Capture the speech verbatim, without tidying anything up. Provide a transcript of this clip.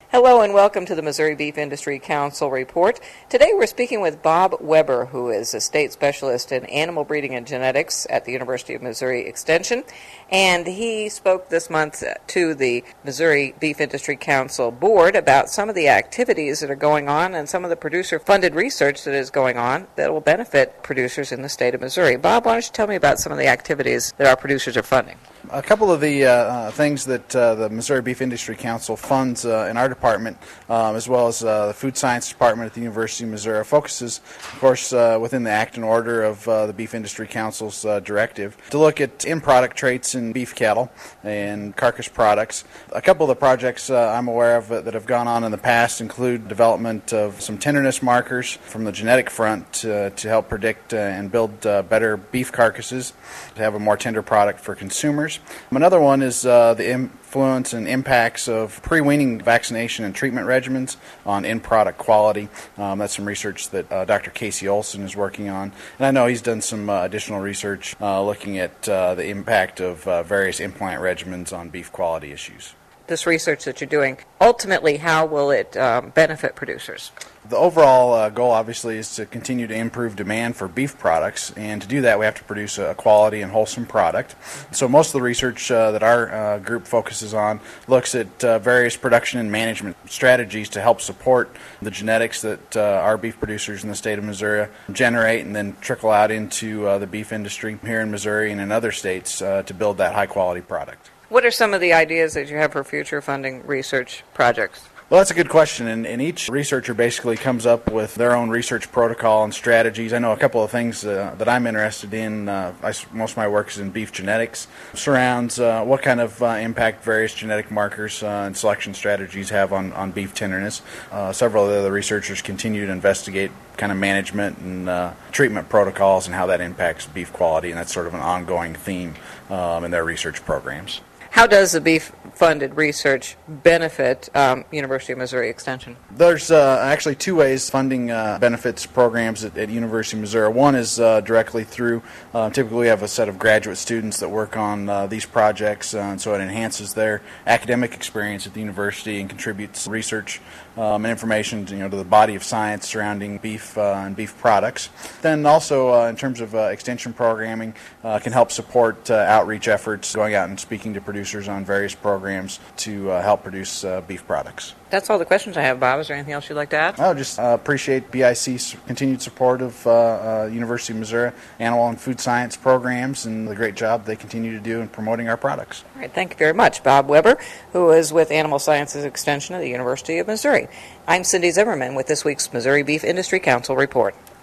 Hello and welcome to the Missouri Beef Industry Council Report. Today we're speaking with Bob Weber, who is a state specialist in animal breeding and genetics at the University of Missouri Extension. And he spoke this month to the Missouri Beef Industry Council Board about some of the activities that are going on and some of the producer-funded research that is going on that will benefit producers in the state of Missouri. Bob, why don't you tell me about some of the activities that our producers are funding? A couple of the uh, things that uh, the Missouri Beef Industry Council funds uh, in our department, um, as well as uh, the Food Science Department at the University of Missouri, focuses, of course, uh, within the act and order of uh, the Beef Industry Council's uh, directive, to look at in-product traits in beef cattle and carcass products. A couple of the projects uh, I'm aware of that have gone on in the past include development of some tenderness markers from the genetic front uh, to help predict uh, and build uh, better beef carcasses, to have a more tender product for consumers. Another one is uh, the influence and impacts of pre-weaning vaccination and treatment regimens on in-product quality. Um, that's some research that uh, Doctor Casey Olson is working on. And I know he's done some uh, additional research uh, looking at uh, the impact of uh, various implant regimens on beef quality issues. This research that you're doing, ultimately, how will it um, benefit producers? The overall uh, goal, obviously, is to continue to improve demand for beef products, and to do that we have to produce a quality and wholesome product. So most of the research uh, that our uh, group focuses on looks at uh, various production and management strategies to help support the genetics that uh, our beef producers in the state of Missouri generate and then trickle out into uh, the beef industry here in Missouri and in other states uh, to build that high-quality product. What are some of the ideas that you have for future funding research projects? Well, that's a good question, and, and each researcher basically comes up with their own research protocol and strategies. I know a couple of things uh, that I'm interested in. Uh, I, most of my work is in beef genetics, surrounds uh, what kind of uh, impact various genetic markers uh, and selection strategies have on, on beef tenderness. Uh, several of the other researchers continue to investigate kind of management and uh, treatment protocols and how that impacts beef quality, and that's sort of an ongoing theme um, in their research programs. How does the beef-funded research benefit um, University of Missouri Extension? There's uh, actually two ways funding uh, benefits programs at, at University of Missouri. One is uh, directly through, uh, typically we have a set of graduate students that work on uh, these projects, uh, and so it enhances their academic experience at the university and contributes research um, and information you know, to the body of science surrounding beef uh, and beef products. Then also uh, in terms of uh, extension programming, uh, can help support uh, outreach efforts, going out and speaking to producers on various programs to uh, help produce uh, beef products. That's all the questions I have, Bob. Is there anything else you'd like to add? I just uh, appreciate B I C's continued support of uh, uh, University of Missouri animal and food science programs and the great job they continue to do in promoting our products. All right, thank you very much. Bob Weber, who is with Animal Sciences Extension at the University of Missouri. I'm Cindy Zimmerman with this week's Missouri Beef Industry Council Report.